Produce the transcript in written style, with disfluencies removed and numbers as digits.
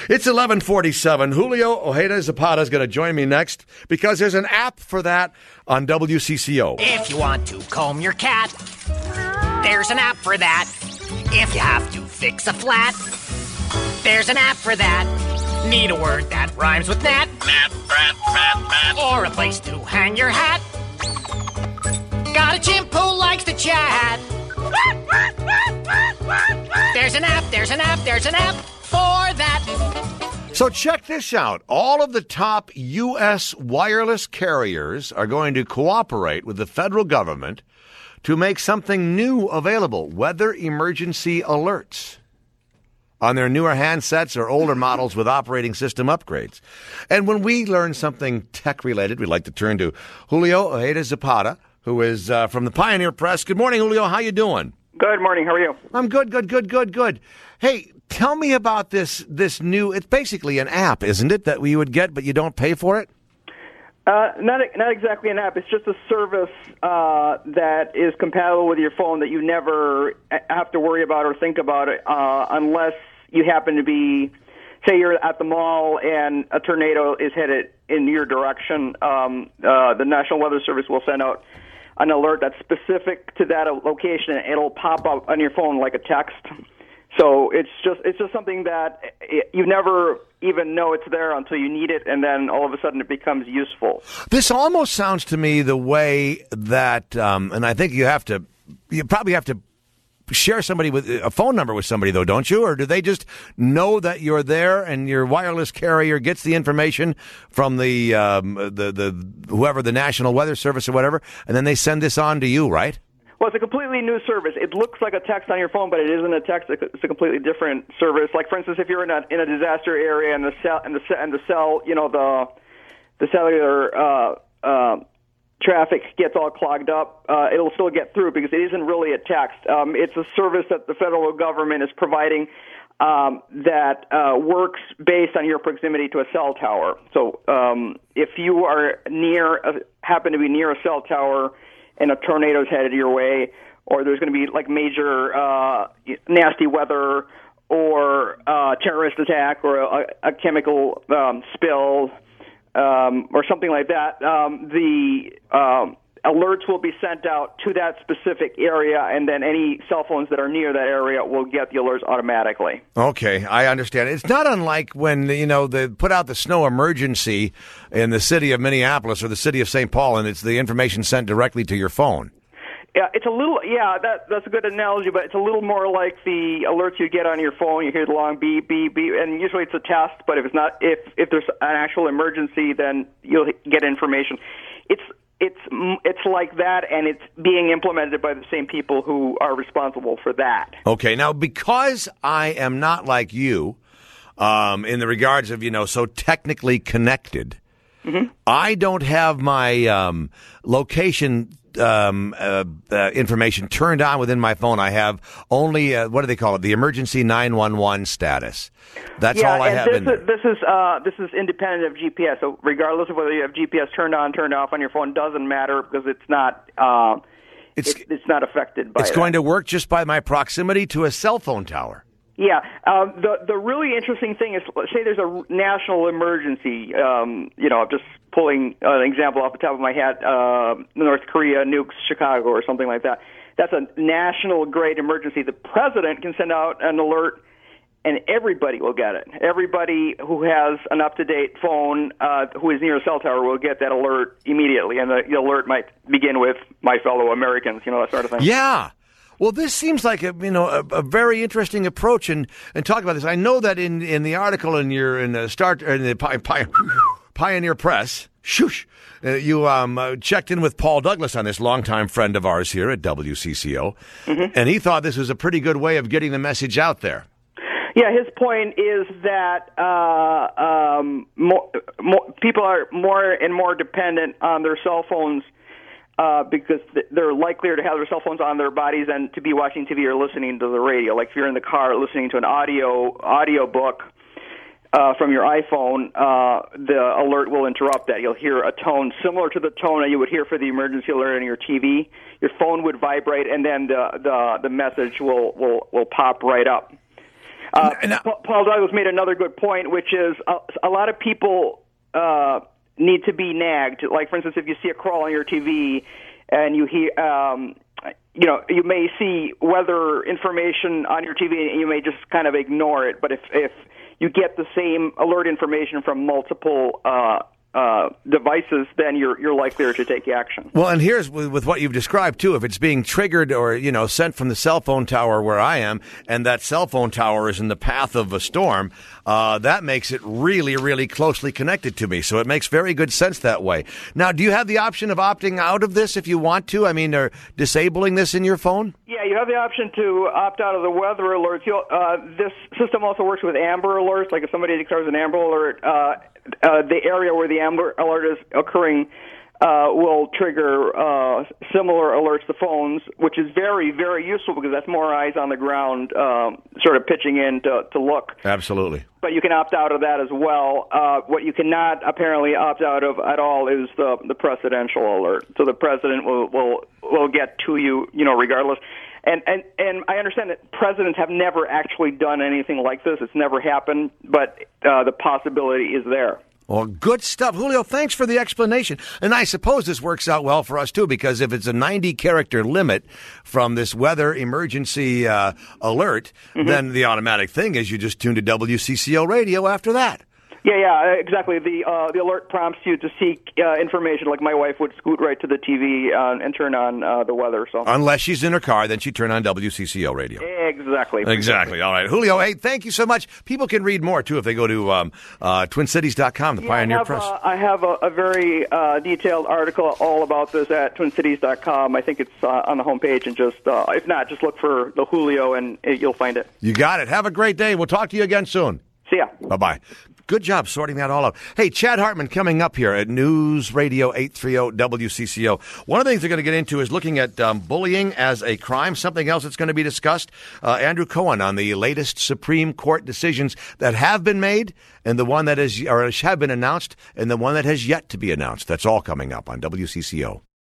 It's 11:47. Julio Ojeda Zapata is going to join me next because there's an app for that on WCCO. If you want to comb your cat, there's an app for that. If you have to fix a flat, there's an app for that. Need a word that rhymes with gnat, or a place to hang your hat. Got a chimp who likes to chat. There's an app for that. So check this out. All of the top U.S. wireless carriers are going to cooperate with the federal government to make something new available, weather emergency alerts, on their newer handsets or older models with operating system upgrades. And when we learn something tech-related, we'd like to turn to Julio Ojeda Zapata, who is from the Pioneer Press. Good morning, Julio. How you doing? Good morning. How are you? I'm good. Hey, tell me about this new, it's basically an app, isn't it, that we would get, but you don't pay for it? Not exactly an app. It's just a service that is compatible with your phone that you never have to worry about or think about it unless you happen to be, say you're at the mall and a tornado is headed in your direction. The National Weather Service will send out an alert that's specific to that location, and it'll pop up on your phone like a text. So it's just something that you never even know it's there until you need it, and then all of a sudden it becomes useful. This almost sounds to me the way that, and I think you probably have to share somebody with a phone number with somebody, though, don't you? Or do they just know that you're there and your wireless carrier gets the information from the whoever, the National Weather Service or whatever, and then they send this on to you, right? Well, it's a completely new service. It looks like a text on your phone, but it isn't a text. It's a completely different service. Like, for instance, if you're in a disaster area and the cellular traffic gets all clogged up, it'll still get through because it isn't really a text. It's a service that the federal government is providing that works based on your proximity to a cell tower. So if you are happen to be near a cell tower and a tornado's headed your way, or there's going to be like major nasty weather or terrorist attack or a chemical spill or something like that, the alerts will be sent out to that specific area, and then any cell phones that are near that area will get the alerts automatically. Okay, I understand. It's not unlike when, they put out the snow emergency in the city of Minneapolis or the city of St. Paul, and it's the information sent directly to your phone. Yeah, it's a little. Yeah, that's a good analogy, but it's a little more like the alerts you get on your phone. You hear the long beep, beep, beep, and usually it's a test. But if it's not, if there's an actual emergency, then you'll get information. It's like that, and it's being implemented by the same people who are responsible for that. Okay, now because I am not like you, in the regards of so technically connected, mm-hmm. I don't have my location information turned on within my phone. I have only what do they call it? The emergency 911 status. That's all I have. This is independent of GPS. So regardless of whether you have GPS turned on, turned off on your phone, doesn't matter because it's not. It's not affected by. It's going to work just by my proximity to a cell phone tower. Yeah. The really interesting thing is, say there's a national emergency. I'm just pulling an example off the top of my head. North Korea nukes Chicago or something like that. That's a national grade emergency. The president can send out an alert, and everybody will get it. Everybody who has an up-to-date phone who is near a cell tower will get that alert immediately, and the alert might begin with "my fellow Americans," that sort of thing. Yeah. Well, this seems like a very interesting approach, and talk about this. I know that in the article in the Pioneer Press, you checked in with Paul Douglas on this, longtime friend of ours here at WCCO, mm-hmm. and he thought this was a pretty good way of getting the message out there. Yeah, his point is that people are more and more dependent on their cell phones because they're likelier to have their cell phones on their bodies than to be watching TV or listening to the radio. Like if you're in the car listening to an audio book from your iPhone, the alert will interrupt that. You'll hear a tone similar to the tone that you would hear for the emergency alert on your TV. Your phone would vibrate, and then the message will pop right up. Paul Douglas made another good point, which is a lot of people need to be nagged. Like, for instance, if you see a crawl on your TV and you hear, you may see weather information on your TV and you may just kind of ignore it. But if you get the same alert information from multiple devices, then you're likelier to take action. Well, and here's with what you've described too. If it's being triggered or sent from the cell phone tower where I am, and that cell phone tower is in the path of a storm, that makes it really, really closely connected to me. So it makes very good sense that way. Now, do you have the option of opting out of this if you want to? I mean, or disabling this in your phone? Yeah, you have the option to opt out of the weather alerts. This system also works with Amber Alerts. Like if somebody declares an Amber Alert, the area where the Amber Alert is occurring will trigger similar alerts to phones, which is very, very useful because that's more eyes on the ground sort of pitching in to look. Absolutely. But you can opt out of that as well. What you cannot apparently opt out of at all is the presidential alert. So the president will get to you, regardless. And I understand that presidents have never actually done anything like this. It's never happened, but the possibility is there. Well, good stuff. Julio, thanks for the explanation. And I suppose this works out well for us, too, because if it's a 90-character limit from this weather emergency alert, then the automatic thing is you just tune to WCCO radio after that. Yeah, exactly. The alert prompts you to seek information. Like my wife would scoot right to the TV and turn on the weather. So unless she's in her car, then she'd turn on WCCO radio. Exactly. All right, Julio. Hey, thank you so much. People can read more too if they go to TwinCities.com, the Pioneer Press. I have a very detailed article all about this at TwinCities.com. I think it's on the homepage, and just if not, just look for the Julio and you'll find it. You got it. Have a great day. We'll talk to you again soon. See ya. Bye-bye. Good job sorting that all out. Hey, Chad Hartman coming up here at News Radio 830 WCCO. One of the things we're going to get into is looking at bullying as a crime. Something else that's going to be discussed. Andrew Cohen on the latest Supreme Court decisions that have been made and the one that have been announced and the one that has yet to be announced. That's all coming up on WCCO.